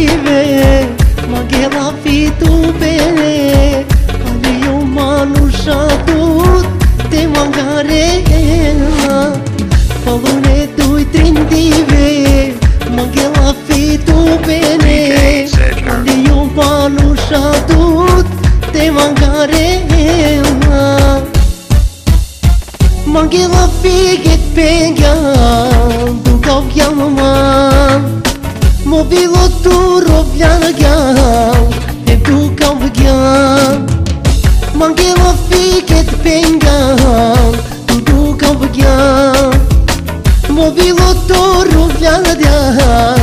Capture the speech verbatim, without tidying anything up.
vive, magela fi tu bene, ali eu manusha tut, te mangare falune tu trindive, magela fi tu bene, ali eu manusha tut, te mangare magela fi get penga, tu kau yama. Mobilo tu robiana gyal, e tu kau gyal. Mangela fiket pengal, tu tu kau gyal. Mobilo tu robiana gyal.